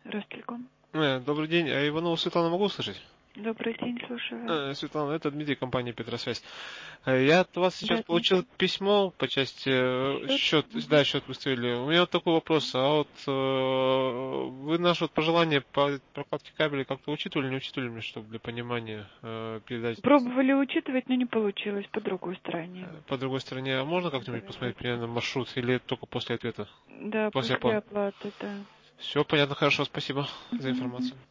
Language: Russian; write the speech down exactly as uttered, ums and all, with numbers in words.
Ростелеком. Э, Добрый день. А Иванову Светлану могу услышать? Добрый день, слушаю вас. Э, Светлана, это Дмитрий, компания Петросвязь. Э, Я от вас сейчас Да, получил письмо по части э, счет. счет, Мгм. да, счет выставили. У меня вот такой вопрос. А вот э, вы наше вот пожелание по прокладке кабеля как-то учитывали, не учитывали мне, чтобы для понимания э, передать Пробовали учитывать, но не получилось по другой стороне. э, по другой стороне? А можно как-нибудь посмотреть Говорится. примерно маршрут или только после ответа? Да, После после оплаты? оплаты, да. Все понятно, хорошо, спасибо за Мгм, мгм. информацию.